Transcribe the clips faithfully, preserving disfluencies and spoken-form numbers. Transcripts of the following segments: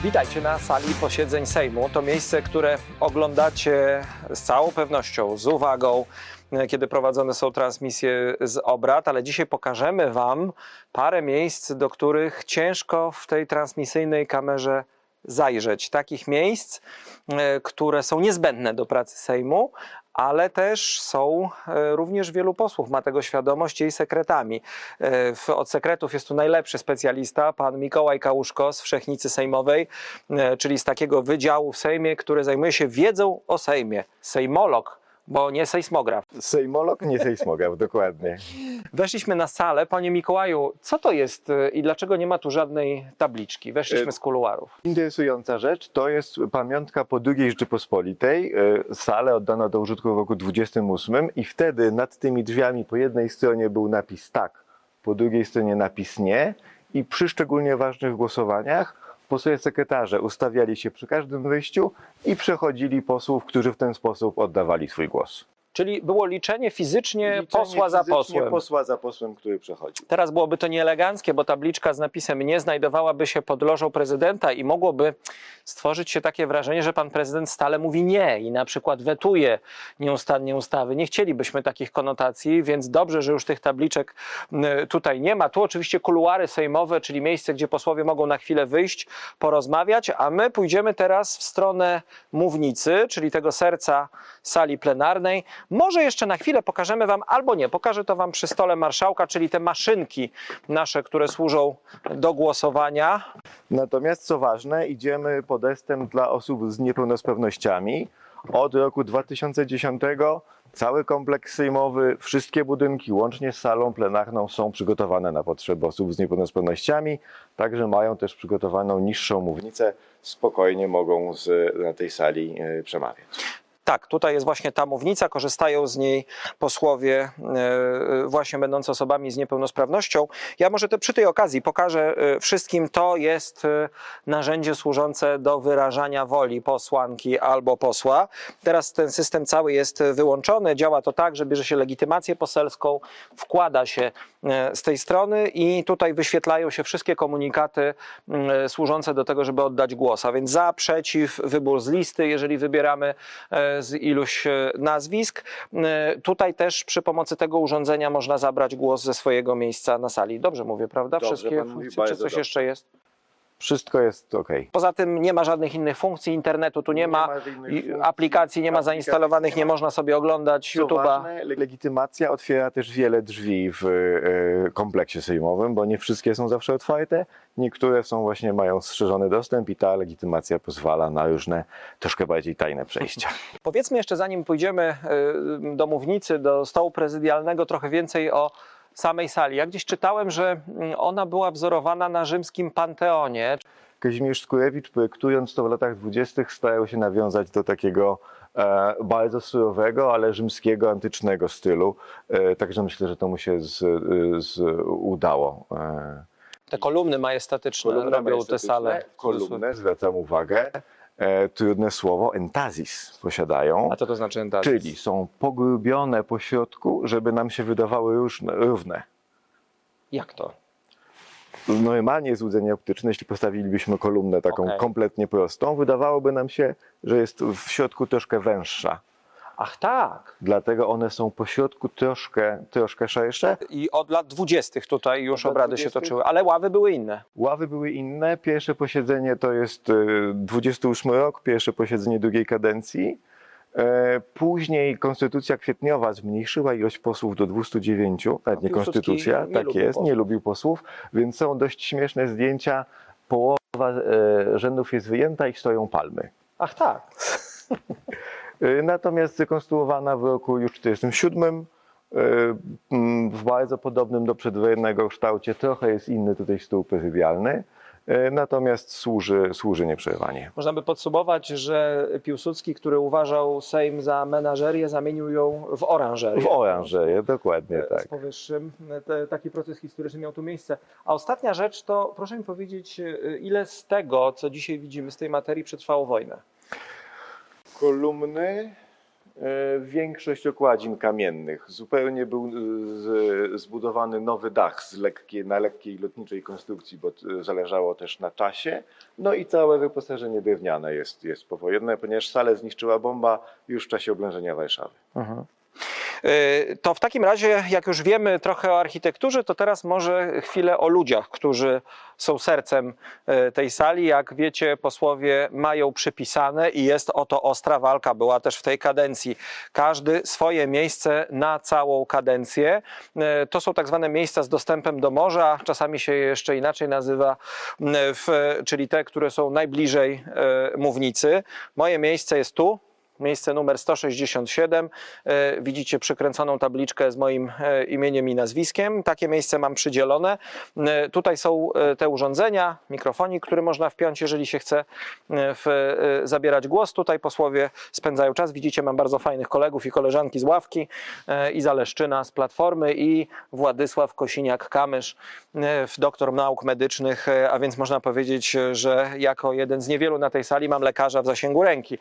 Witajcie na sali posiedzeń Sejmu. To miejsce, które oglądacie z całą pewnością, z uwagą, kiedy prowadzone są transmisje z obrad, ale dzisiaj pokażemy Wam parę miejsc, do których ciężko w tej transmisyjnej kamerze zajrzeć. Takich miejsc, które są niezbędne do pracy Sejmu, ale też są również wielu posłów, ma tego świadomość, jej sekretami. Od sekretów jest tu najlepszy specjalista, pan Mikołaj Kałuszko z Wszechnicy Sejmowej, czyli z takiego wydziału w Sejmie, który zajmuje się wiedzą o Sejmie. Sejmolog, bo nie sejsmograf. Sejmolog, nie sejsmograf, dokładnie. Weszliśmy na salę. Panie Mikołaju, co to jest i dlaczego nie ma tu żadnej tabliczki? Weszliśmy z kuluarów. Interesująca rzecz, to jest pamiątka po drugiej Rzeczypospolitej. Salę oddano do użytku w roku dwudziestym ósmym i wtedy nad tymi drzwiami po jednej stronie był napis tak, po drugiej stronie napis nie i przy szczególnie ważnych głosowaniach posłowie sekretarze ustawiali się przy każdym wyjściu i przechodzili posłów, którzy w ten sposób oddawali swój głos. Czyli było liczenie fizycznie Liczenie posła za fizycznie posłem. posła za posłem, który przechodzi. Teraz byłoby to nieeleganckie, bo tabliczka z napisem nie znajdowałaby się pod lożą prezydenta i mogłoby stworzyć się takie wrażenie, że pan prezydent stale mówi nie i na przykład wetuje nieustannie ustawy. Nie chcielibyśmy takich konotacji, więc dobrze, że już tych tabliczek tutaj nie ma. Tu oczywiście kuluary sejmowe, czyli miejsce, gdzie posłowie mogą na chwilę wyjść, porozmawiać, a my pójdziemy teraz w stronę mównicy, czyli tego serca sali plenarnej. Może jeszcze na chwilę pokażemy Wam, albo nie, pokażę to Wam przy stole marszałka, czyli te maszynki nasze, które służą do głosowania. Natomiast co ważne, idziemy podestem dla osób z niepełnosprawnościami. Od roku dwa tysiące dziesiątego cały kompleks sejmowy, wszystkie budynki łącznie z salą plenarną są przygotowane na potrzeby osób z niepełnosprawnościami, także mają też przygotowaną niższą mównicę, spokojnie mogą z, na tej sali y, przemawiać. Tak, tutaj jest właśnie ta mównica, korzystają z niej posłowie właśnie będący osobami z niepełnosprawnością. Ja może te, przy tej okazji pokażę wszystkim, to jest narzędzie służące do wyrażania woli posłanki albo posła. Teraz ten system cały jest wyłączony, działa to tak, że bierze się legitymację poselską, wkłada się z tej strony i tutaj wyświetlają się wszystkie komunikaty służące do tego, żeby oddać głos, a więc za, przeciw, wybór z listy, jeżeli wybieramy z iluś nazwisk. Tutaj też przy pomocy tego urządzenia można zabrać głos ze swojego miejsca na sali. Dobrze mówię, prawda? Dobrze, Wszystkie pan mówi funkcje, czy coś bardzo jeszcze jest? Wszystko jest ok. Poza tym nie ma żadnych innych funkcji, internetu tu nie, Nie ma, ma innych i funkcji, aplikacji nie ma aplikacji zainstalowanych, nie nie ma. można sobie oglądać Co YouTube'a. ważne, legitymacja otwiera też wiele drzwi w e, kompleksie sejmowym, bo nie wszystkie są zawsze otwarte, niektóre są właśnie mają strzeżony dostęp i ta legitymacja pozwala na różne troszkę bardziej tajne przejścia. Powiedzmy jeszcze, zanim pójdziemy do mównicy, do stołu prezydialnego, trochę więcej o samej sali. Ja gdzieś czytałem, że ona była wzorowana na rzymskim Panteonie. Kazimierz Skórewicz, projektując to w latach dwudziestych, starał się nawiązać do takiego e, bardzo surowego, ale rzymskiego, antycznego stylu. E, także myślę, że to mu się z, z udało. E, Te kolumny majestatyczne robią te sale. Kolumny, zwracam uwagę. E, trudne słowo, entazis posiadają. A co to znaczy entazis? Czyli są pogrubione po środku, żeby nam się wydawały różne, równe. Jak to? Normalnie złudzenie optyczne, jeśli postawilibyśmy kolumnę taką Okay. kompletnie prostą, wydawałoby nam się, że jest w środku troszkę węższa. Ach tak. Dlatego one są po środku troszkę, troszkę szersze. I od lat dwudziestych tutaj już Od lat obrady się dwudziestych? toczyły, ale ławy były inne. Ławy były inne. Pierwsze posiedzenie to jest dwudziesty ósmy rok, pierwsze posiedzenie drugiej kadencji. Później konstytucja kwietniowa zmniejszyła ilość posłów do dwustu dziewięciu, nawet nie Piłsudski konstytucja, nie tak lubił jest, posłów. nie lubił posłów, więc są dość śmieszne zdjęcia. Połowa e, rzędów jest wyjęta i stoją palmy. Ach tak. E, Natomiast zrekonstruowana w roku już czterdziestym siódmym, e, m, w bardzo podobnym do przedwojennego kształcie, trochę jest inny tutaj stół prezydialny. Natomiast służy, służy nieprzerwanie. Można by podsumować, że Piłsudski, który uważał Sejm za menażerię, zamienił ją w oranżerię. W oranżerię, dokładnie Z tak. powyższym te, taki proces historyczny miał tu miejsce. A ostatnia rzecz to, proszę mi powiedzieć, ile z tego, co dzisiaj widzimy, z tej materii przetrwało wojnę? Kolumny E, Większość okładzin kamiennych. Zupełnie był e, z, zbudowany nowy dach z lekkiej, na lekkiej lotniczej konstrukcji, bo e, zależało też na czasie. No i całe wyposażenie drewniane jest, jest powojenne, ponieważ salę zniszczyła bomba już w czasie oblężenia Warszawy. Mhm. To w takim razie, jak już wiemy trochę o architekturze, to teraz może chwilę o ludziach, którzy są sercem tej sali. Jak wiecie, posłowie mają przypisane i jest o to ostra walka, była też w tej kadencji. Każdy swoje miejsce na całą kadencję. To są tak zwane miejsca z dostępem do morza, czasami się je jeszcze inaczej nazywa, w, czyli te, które są najbliżej mównicy. Moje miejsce jest tu. Miejsce numer sto sześćdziesiąt siedem. Widzicie przykręconą tabliczkę z moim imieniem i nazwiskiem. Takie miejsce mam przydzielone. Tutaj są te urządzenia, mikrofonik, który można wpiąć, jeżeli się chce w, zabierać głos. Tutaj posłowie spędzają czas. Widzicie, mam bardzo fajnych kolegów i koleżanki z ławki. Iza Leszczyna z Platformy i Władysław Kosiniak-Kamysz, doktor nauk medycznych, a więc można powiedzieć, że jako jeden z niewielu na tej sali mam lekarza w zasięgu ręki,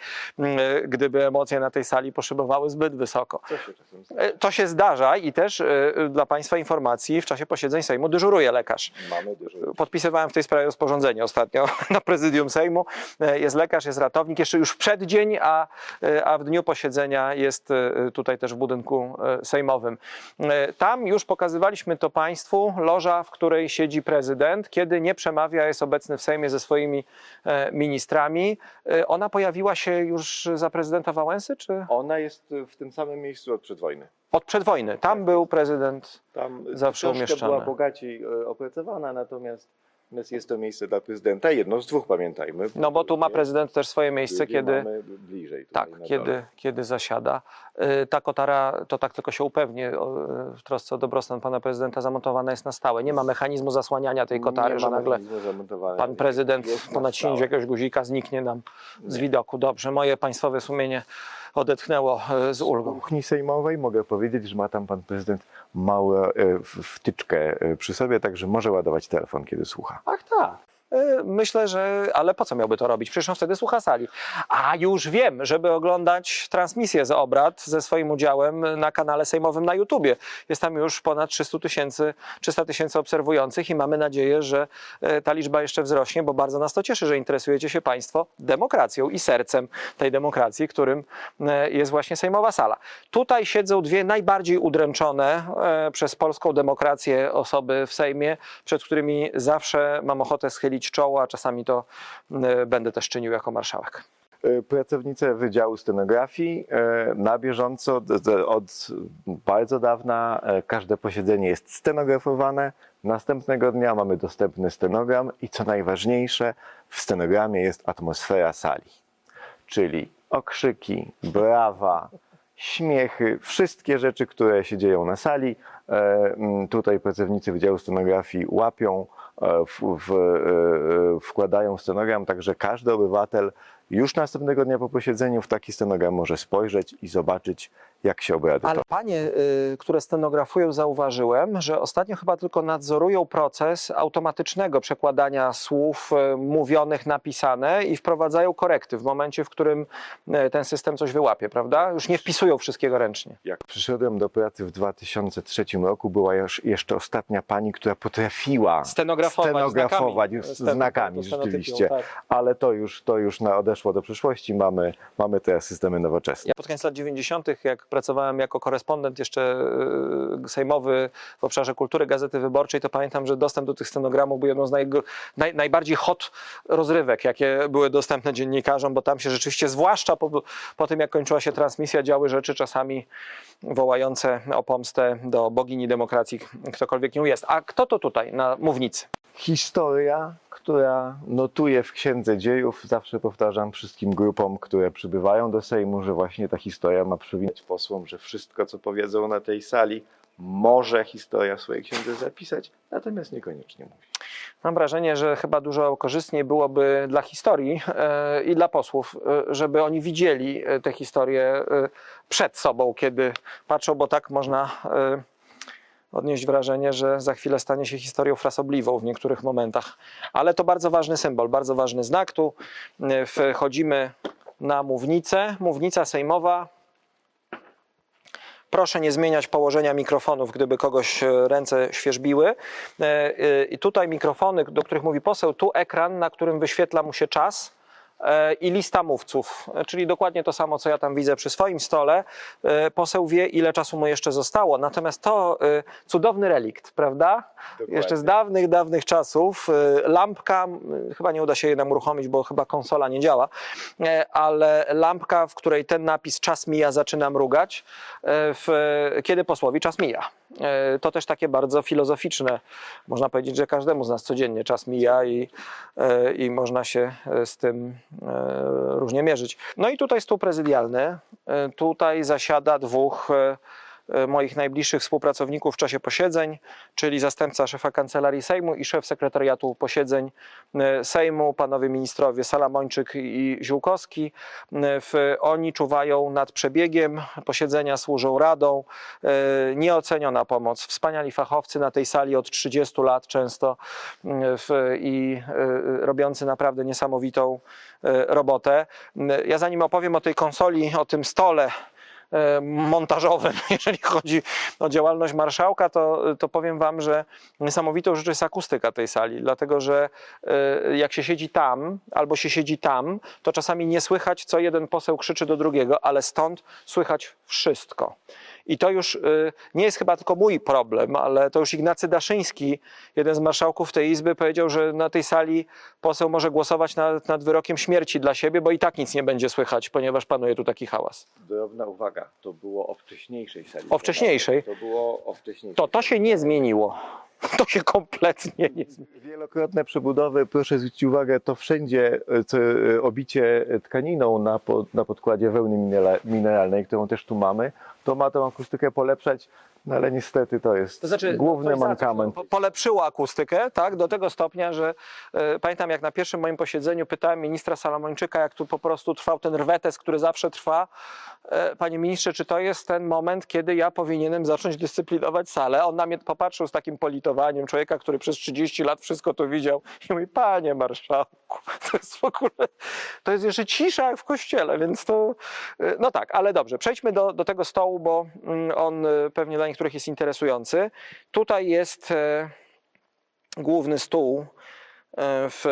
gdyby emocje na tej sali poszybowały zbyt wysoko. Co się czasem zdarza? To się zdarza i też dla Państwa informacji w czasie posiedzeń Sejmu dyżuruje lekarz. Mamy dużo. Podpisywałem w tej sprawie rozporządzenie ostatnio na prezydium Sejmu. Jest lekarz, jest ratownik, jeszcze już w przeddzień, a, a w dniu posiedzenia jest tutaj też w budynku sejmowym. Tam już pokazywaliśmy to Państwu, loża, w której siedzi prezydent, kiedy nie przemawia, jest obecny w Sejmie ze swoimi ministrami. Ona pojawiła się już za prezydenta Wałęsy, czy Ona jest w tym samym miejscu od przedwojny. od przedwojny? Tam był prezydent Tam zawsze troszkę umieszczony. była bogaciej e, opracowana, natomiast natomiast jest to miejsce dla prezydenta, jedno z dwóch, pamiętajmy. No bo tu ma prezydent też swoje miejsce, Drugie kiedy, mamy bliżej tutaj tak, na dole. kiedy, kiedy zasiada. Y, Ta kotara, to tak tylko się upewnię, o, y, w trosce o dobrostan pana prezydenta, zamontowana jest na stałe. Nie ma mechanizmu zasłaniania tej kotary, Nie że ma nagle mechanizmu zamontowania. pan prezydent Jest na po naciśnięciu stałe. jakiegoś guzika zniknie nam z Nie. widoku. Dobrze, moje państwowe sumienie odetchnęło y, z W ulgą. kuchni sejmowej mogę powiedzieć, że ma tam pan prezydent małą e, w- wtyczkę e, przy sobie, także może ładować telefon, kiedy słucha. Ach tak. Y, Myślę, że... Ale po co miałby to robić? Przecież on wtedy słucha sali. A już wiem, żeby oglądać transmisję z obrad ze swoim udziałem na kanale sejmowym na YouTubie. Jest tam już ponad trzysta tysięcy, trzysta tysięcy obserwujących i mamy nadzieję, że y, ta liczba jeszcze wzrośnie, bo bardzo nas to cieszy, że interesujecie się Państwo demokracją i sercem tej demokracji, którym y, jest właśnie sejmowa sala. Tutaj siedzą dwie najbardziej udręczone y, przez polską demokrację osoby w Sejmie, przed którymi zawsze mam ochotę schylić czoło, a czasami to y, będę też czynił jako marszałek. E, Pracownice Wydziału Scenografii e, na bieżąco d- d- od bardzo dawna e, każde posiedzenie jest stenografowane. Następnego dnia mamy dostępny stenogram i co najważniejsze, w stenogramie jest atmosfera sali. Czyli okrzyki, brawa, śmiechy, wszystkie rzeczy, które się dzieją na sali. E, m, Tutaj pracownicy Wydziału Scenografii łapią, e, w, w, e, wkładają stenogram, także każdy obywatel już następnego dnia po posiedzeniu w taki stenogram może spojrzeć i zobaczyć, jak się obrady Ale panie, y, które stenografują, zauważyłem, że ostatnio chyba tylko nadzorują proces automatycznego przekładania słów y, mówionych, napisane i wprowadzają korekty w momencie, w którym y, ten system coś wyłapie, prawda? Już nie wpisują wszystkiego ręcznie. Jak przyszedłem do pracy w dwa tysiące trzecim roku, była już jeszcze ostatnia pani, która potrafiła Stenografować, stenografować znakami. z znakami, Stenotypią, rzeczywiście. tak. Ale to już, to już na odeszło do przeszłości. Mamy, mamy teraz systemy nowoczesne. Ja pod koniec lat dziewięćdziesiątych, jak pracowałem jako korespondent jeszcze y, sejmowy w obszarze kultury Gazety Wyborczej, to pamiętam, że dostęp do tych stenogramów był jedną z najgo- naj, najbardziej hot rozrywek, jakie były dostępne dziennikarzom, bo tam się rzeczywiście, zwłaszcza po, po tym, jak kończyła się transmisja, działy rzeczy czasami wołające o pomstę do bogini demokracji, ktokolwiek nią jest. A kto to tutaj na mównicy? Historia, która notuje w Księdze Dziejów, zawsze powtarzam wszystkim grupom, które przybywają do Sejmu, że właśnie ta historia ma przypominać posłom, że wszystko, co powiedzą na tej sali, może historia w swojej księdze zapisać, natomiast niekoniecznie mówi. Mam wrażenie, że chyba dużo korzystniej byłoby dla historii e, i dla posłów, e, żeby oni widzieli e, tę historię e, przed sobą, kiedy patrzą, bo tak można e, odnieść wrażenie, że za chwilę stanie się historią frasobliwą w niektórych momentach. Ale to bardzo ważny symbol, bardzo ważny znak. Tu e, wchodzimy na mównicę. Mównica sejmowa Proszę nie zmieniać położenia mikrofonów, gdyby kogoś e, ręce świerzbiły. E, e, I tutaj mikrofony, do których mówi poseł, tu ekran, na którym wyświetla mu się czas i lista mówców, czyli dokładnie to samo, co ja tam widzę przy swoim stole. Poseł wie, ile czasu mu jeszcze zostało. Natomiast to cudowny relikt, prawda? Dokładnie. Jeszcze z dawnych, dawnych czasów. Lampka, chyba nie uda się jej nam uruchomić, bo chyba konsola nie działa, ale lampka, w której ten napis czas mija zaczyna mrugać, w, kiedy posłowi czas mija. To też takie bardzo filozoficzne. Można powiedzieć, że każdemu z nas codziennie czas mija i, i można się z tym różnie mierzyć. No i tutaj stół prezydialny. Tutaj zasiada dwóch moich najbliższych współpracowników w czasie posiedzeń, czyli zastępca szefa Kancelarii Sejmu i szef sekretariatu posiedzeń Sejmu, panowie ministrowie Salamończyk i Ziółkowski. Oni czuwają nad przebiegiem posiedzenia, służą radą. Nieoceniona pomoc. Wspaniali fachowcy na tej sali od trzydziestu lat często i robiący naprawdę niesamowitą robotę. Ja zanim opowiem o tej konsoli, o tym stole montażowym, jeżeli chodzi o działalność marszałka, to, to powiem wam, że niesamowitą rzeczą jest akustyka tej sali, dlatego że jak się siedzi tam albo się siedzi tam, to czasami nie słychać, co jeden poseł krzyczy do drugiego, ale stąd słychać wszystko. I to już nie jest chyba tylko mój problem, ale to już Ignacy Daszyński, jeden z marszałków tej Izby, powiedział, że na tej sali poseł może głosować nad, nad wyrokiem śmierci dla siebie, bo i tak nic nie będzie słychać, ponieważ panuje tu taki hałas. Drobna uwaga, to było o wcześniejszej sali. O wcześniejszej? To było o wcześniejszej. To to się nie zmieniło. To się kompletnie nie zmieniło. Wielokrotne przebudowy, proszę zwrócić uwagę, to wszędzie co, obicie tkaniną na, pod, na podkładzie wełny mineralnej, którą też tu mamy, to ma tą akustykę polepszać, no ale niestety to jest To znaczy, główny no, mankament. Po, polepszyło akustykę, tak, do tego stopnia, że e, pamiętam, jak na pierwszym moim posiedzeniu pytałem ministra Salamończyka, jak tu po prostu trwał ten rwetes, który zawsze trwa. E, panie ministrze, czy to jest ten moment, kiedy ja powinienem zacząć dyscyplinować salę? On na mnie popatrzył z takim politowaniem człowieka, który przez trzydzieści lat wszystko to widział i mówi, panie marszałku, to jest w ogóle, to jest jeszcze cisza jak w kościele, więc to, e, no tak, ale dobrze, przejdźmy do, do tego stołu, bo mm, on e, pewnie dla niektórych jest interesujący. Tutaj jest e, główny stół, e, w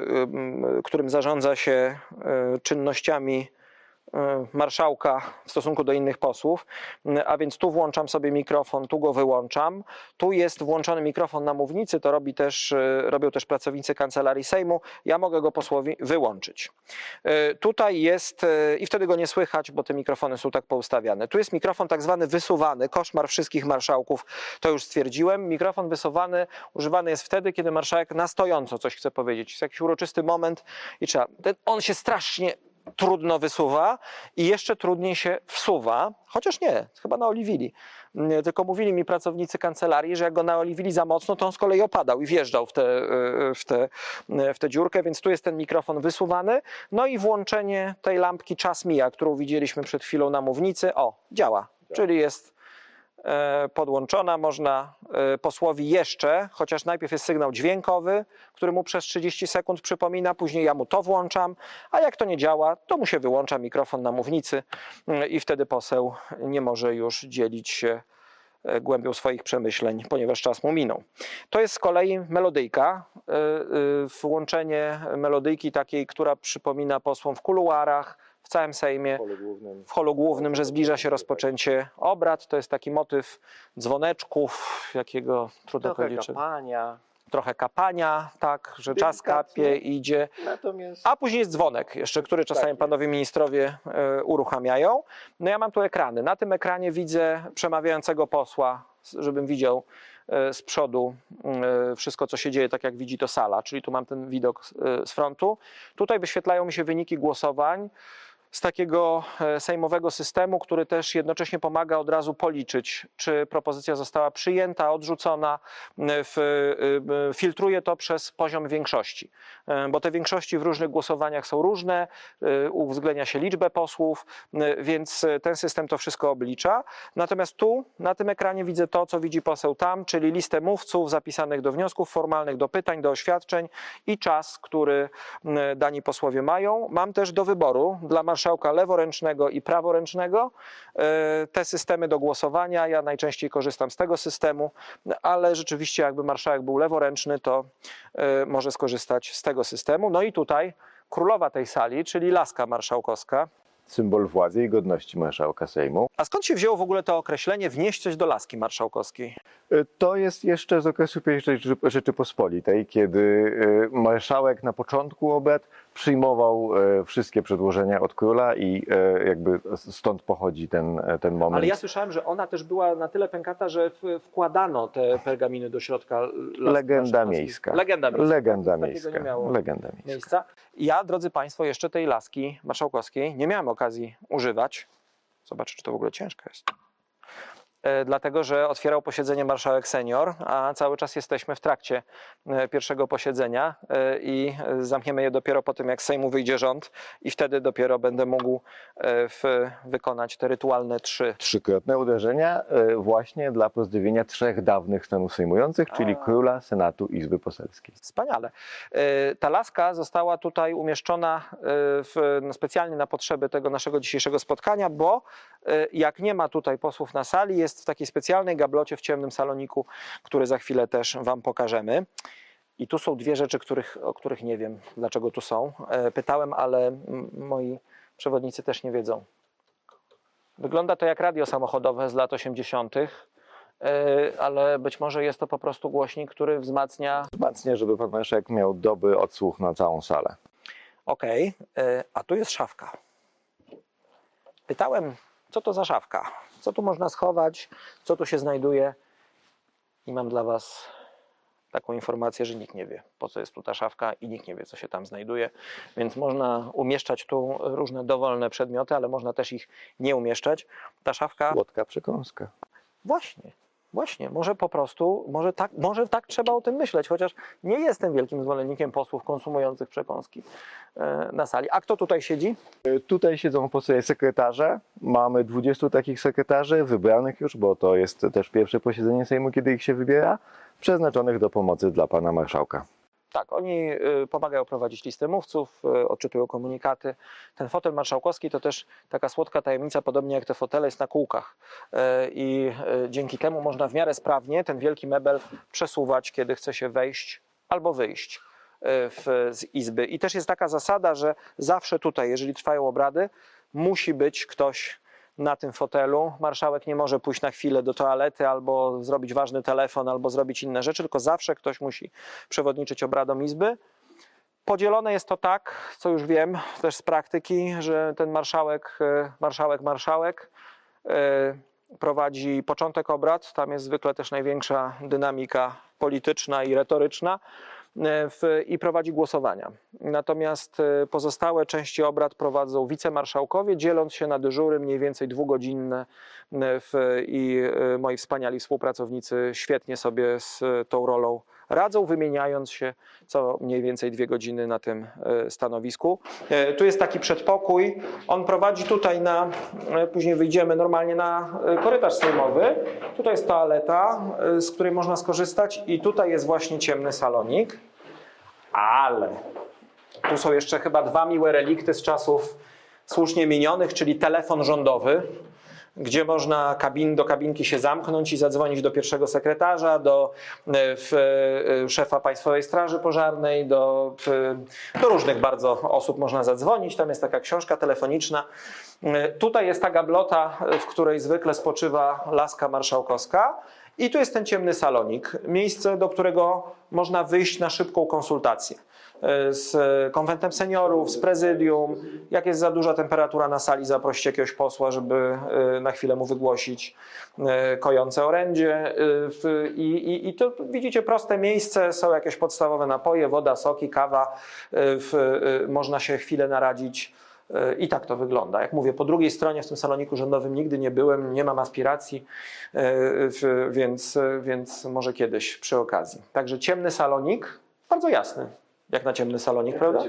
e, którym zarządza się e, czynnościami e, marszałka w stosunku do innych posłów, a więc tu włączam sobie mikrofon, tu go wyłączam. Tu jest włączony mikrofon na mównicy, to robi też, e, robią też pracownicy Kancelarii Sejmu. Ja mogę go posłowi wyłączyć. E, tutaj jest, e, i wtedy go nie słychać, bo te mikrofony są tak poustawiane. Tu jest mikrofon tak zwany wysuwany, koszmar wszystkich marszałków, to już stwierdziłem. Mikrofon wysuwany używany jest wtedy, kiedy marszałek na stojąco coś chce powiedzieć. Jest jakiś uroczysty moment i trzeba. Ten, on się strasznie trudno wysuwa i jeszcze trudniej się wsuwa, chociaż nie, chyba naoliwili. Tylko mówili mi pracownicy kancelarii, że jak go naoliwili za mocno, to on z kolei opadał i wjeżdżał w tę w te, w te dziurkę, więc tu jest ten mikrofon wysuwany. No i włączenie tej lampki czas mija, którą widzieliśmy przed chwilą na mównicy. O, działa, czyli jest podłączona, można posłowi jeszcze, chociaż najpierw jest sygnał dźwiękowy, który mu przez trzydzieści sekund przypomina, później ja mu to włączam, a jak to nie działa, to mu się wyłącza mikrofon na mównicy i wtedy poseł nie może już dzielić się głębią swoich przemyśleń, ponieważ czas mu minął. To jest z kolei melodyjka, włączenie melodyjki takiej, która przypomina posłom w kuluarach, w całym Sejmie, w holu głównym, że zbliża się rozpoczęcie obrad. To jest taki motyw dzwoneczków, jakiego trudno Trochę powiedzieć. kapania. Trochę kapania, tak, że czas kapie, idzie. Natomiast... A później jest dzwonek jeszcze, który czasami Tak panowie ministrowie e, uruchamiają. No ja mam tu ekrany. Na tym ekranie widzę przemawiającego posła, żebym widział e, z przodu e, wszystko, co się dzieje, tak jak widzi to sala. Czyli tu mam ten widok e, z frontu. Tutaj wyświetlają mi się wyniki głosowań z takiego sejmowego systemu, który też jednocześnie pomaga od razu policzyć, czy propozycja została przyjęta, odrzucona, filtruje to przez poziom większości, bo te większości w różnych głosowaniach są różne, uwzględnia się liczbę posłów, więc ten system to wszystko oblicza. Natomiast tu na tym ekranie widzę to, co widzi poseł tam, czyli listę mówców zapisanych do wniosków formalnych, do pytań, do oświadczeń i czas, który dani posłowie mają. Mam też do wyboru dla marszałka marszałka leworęcznego i praworęcznego. Te systemy do głosowania, ja najczęściej korzystam z tego systemu, ale rzeczywiście jakby marszałek był leworęczny, to może skorzystać z tego systemu. No i tutaj królowa tej sali, czyli laska marszałkowska. Symbol władzy i godności marszałka Sejmu. A skąd się wzięło w ogóle to określenie wnieść coś do laski marszałkowskiej? To jest jeszcze z okresu pierwszej Rzeczypospolitej, kiedy marszałek na początku obrad przyjmował wszystkie przedłożenia od króla i jakby stąd pochodzi ten, ten moment. Ale ja słyszałem, że ona też była na tyle pękata, że wkładano te pergaminy do środka laski Legenda miejska. Legenda miejska. Legenda Takiego miejska. nie miało Legenda miejska. miejsca. Ja, drodzy Państwo, jeszcze tej laski marszałkowskiej nie miałem okazji używać. Zobaczę, czy to w ogóle ciężko jest. Dlatego, że otwierał posiedzenie marszałek senior, a cały czas jesteśmy w trakcie pierwszego posiedzenia i zamkniemy je dopiero po tym, jak z Sejmu wyjdzie rząd i wtedy dopiero będę mógł w, wykonać te rytualne trzy. Trzykrotne uderzenia właśnie dla pozdrowienia trzech dawnych stanów sejmujących, czyli A. króla, senatu i Izby Poselskiej. Wspaniale. Ta laska została tutaj umieszczona w, no specjalnie na potrzeby tego naszego dzisiejszego spotkania, bo jak nie ma tutaj posłów na sali, jest w takiej specjalnej gablocie w ciemnym saloniku, który za chwilę też Wam pokażemy. I tu są dwie rzeczy, których, o których nie wiem, dlaczego tu są. Pytałem, ale moi przewodnicy też nie wiedzą. Wygląda to jak radio samochodowe z lat osiemdziesiątych, ale być może jest to po prostu głośnik, który wzmacnia... Wzmacnia, żeby pan marszałek miał dobry odsłuch na całą salę. Okej, okay. A tu jest szafka. Pytałem, co to za szafka? Co tu można schować? Co tu się znajduje? I mam dla Was taką informację, że nikt nie wie, po co jest tu ta szafka i nikt nie wie, co się tam znajduje. Więc można umieszczać tu różne dowolne przedmioty, ale można też ich nie umieszczać. Ta szafka... Słodka przekąska. Właśnie. Właśnie, może po prostu, może tak, może tak trzeba o tym myśleć, chociaż nie jestem wielkim zwolennikiem posłów konsumujących przekąski na sali. A kto tutaj siedzi? Tutaj siedzą po sobie sekretarze. Mamy dwudziestu takich sekretarzy, wybranych już, bo to jest też pierwsze posiedzenie Sejmu, kiedy ich się wybiera, przeznaczonych do pomocy dla pana marszałka. Tak, oni pomagają prowadzić listę mówców, odczytują komunikaty. Ten fotel marszałkowski to też taka słodka tajemnica, podobnie jak te fotele, jest na kółkach. I dzięki temu można w miarę sprawnie ten wielki mebel przesuwać, kiedy chce się wejść albo wyjść w, z izby. I też jest taka zasada, że zawsze tutaj, jeżeli trwają obrady, musi być ktoś na tym fotelu. Marszałek nie może pójść na chwilę do toalety albo zrobić ważny telefon, albo zrobić inne rzeczy, tylko zawsze ktoś musi przewodniczyć obradom izby. Podzielone jest to tak, co już wiem też z praktyki, że ten marszałek, marszałek, marszałek prowadzi początek obrad. Tam jest zwykle też największa dynamika polityczna i retoryczna. W, i prowadzi głosowania. Natomiast pozostałe części obrad prowadzą wicemarszałkowie, dzieląc się na dyżury mniej więcej dwugodzinne w, i moi wspaniali współpracownicy świetnie sobie z tą rolą radzą, wymieniając się co mniej więcej dwie godziny na tym stanowisku. Tu jest taki przedpokój. On prowadzi tutaj na, później wyjdziemy normalnie na korytarz sejmowy. Tutaj jest toaleta, z której można skorzystać i tutaj jest właśnie ciemny salonik. Ale tu są jeszcze chyba dwa miłe relikty z czasów słusznie minionych, czyli telefon rządowy, gdzie można kabin, do kabinki się zamknąć i zadzwonić do pierwszego sekretarza, do w, szefa Państwowej Straży Pożarnej, do, do różnych bardzo osób można zadzwonić. Tam jest taka książka telefoniczna. Tutaj jest ta gablota, w której zwykle spoczywa laska marszałkowska. I tu jest ten ciemny salonik, miejsce, do którego można wyjść na szybką konsultację z konwentem seniorów, z prezydium. Jak jest za duża temperatura na sali, zaprosić jakiegoś posła, żeby na chwilę mu wygłosić kojące orędzie. I, i, i to widzicie, proste miejsce, są jakieś podstawowe napoje, woda, soki, kawa. Można się chwilę naradzić. I tak to wygląda. Jak mówię, po drugiej stronie w tym saloniku rządowym nigdy nie byłem, nie mam aspiracji, więc, więc może kiedyś przy okazji. Także ciemny salonik, bardzo jasny, jak na ciemny salonik, prawda?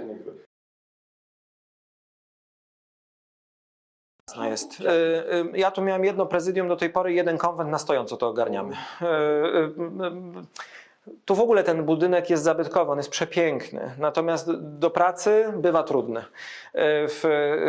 Jasne jest. Ja tu miałem jedno prezydium do tej pory, jeden konwent, na stojąco to ogarniamy. Tu w ogóle ten budynek jest zabytkowy, on jest przepiękny, natomiast do pracy bywa trudny. W,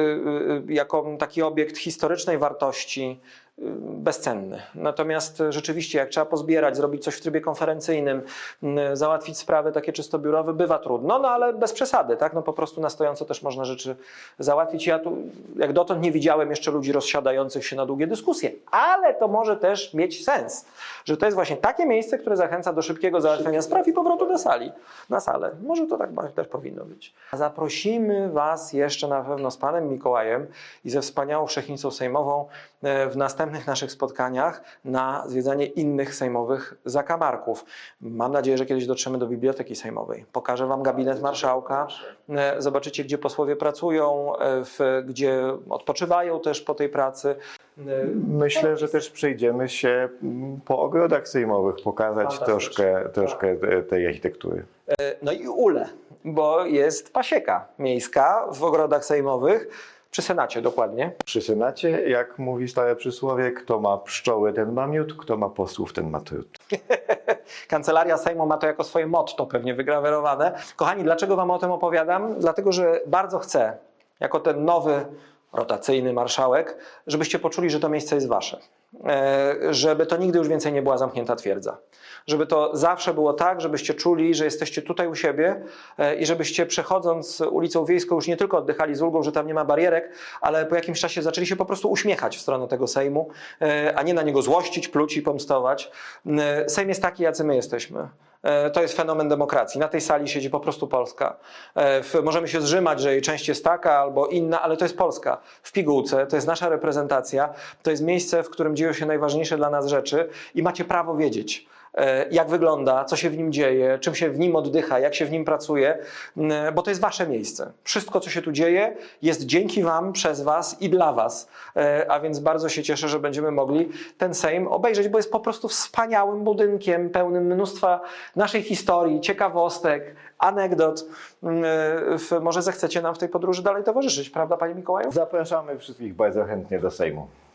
jako taki obiekt historycznej wartości bezcenny. Natomiast rzeczywiście jak trzeba pozbierać, zrobić coś w trybie konferencyjnym, załatwić sprawy takie czysto biurowe, bywa trudno, no ale bez przesady, tak? No po prostu na stojąco też można rzeczy załatwić. Ja tu jak dotąd nie widziałem jeszcze ludzi rozsiadających się na długie dyskusje, ale to może też mieć sens, że to jest właśnie takie miejsce, które zachęca do szybkiego załatwienia spraw i powrotu do sali, na salę. Może to tak też powinno być. Zaprosimy Was jeszcze na pewno z Panem Mikołajem i ze wspaniałą Wszechnicą Sejmową w następnych naszych spotkaniach na zwiedzanie innych sejmowych zakamarków. Mam nadzieję, że kiedyś dotrzemy do Biblioteki Sejmowej. Pokażę Wam gabinet marszałka. Zobaczycie, gdzie posłowie pracują, w, gdzie odpoczywają też po tej pracy. Myślę, że też przejdziemy się po ogrodach sejmowych, pokazać troszkę, troszkę tej architektury. No i ule, bo jest pasieka miejska w ogrodach sejmowych. Przy Senacie dokładnie. Przy Senacie, jak mówi stare przysłowie, kto ma pszczoły, ten ma miód, kto ma posłów, ten ma trud. Kancelaria Sejmu ma to jako swoje motto pewnie wygrawerowane. Kochani, dlaczego Wam o tym opowiadam? Dlatego, że bardzo chcę, jako ten nowy, rotacyjny marszałek, żebyście poczuli, że to miejsce jest Wasze. Żeby to nigdy już więcej nie była zamknięta twierdza. Żeby to zawsze było tak, żebyście czuli, że jesteście tutaj u siebie i żebyście przechodząc ulicą Wiejską już nie tylko oddychali z ulgą, że tam nie ma barierek, ale po jakimś czasie zaczęli się po prostu uśmiechać w stronę tego Sejmu, a nie na niego złościć, pluć i pomstować. Sejm jest taki, jacy my jesteśmy. To jest fenomen demokracji. Na tej sali siedzi po prostu Polska. Możemy się zrzymać, że jej część jest taka albo inna, ale to jest Polska. W pigułce, to jest nasza reprezentacja, to jest miejsce, w którym dzieją się najważniejsze dla nas rzeczy i macie prawo wiedzieć, jak wygląda, co się w nim dzieje, czym się w nim oddycha, jak się w nim pracuje, bo to jest Wasze miejsce. Wszystko, co się tu dzieje, jest dzięki Wam, przez Was i dla Was. A więc bardzo się cieszę, że będziemy mogli ten Sejm obejrzeć, bo jest po prostu wspaniałym budynkiem, pełnym mnóstwa naszej historii, ciekawostek, anegdot. Może zechcecie nam w tej podróży dalej towarzyszyć, prawda, Panie Mikołaju? Zapraszamy wszystkich bardzo chętnie do Sejmu.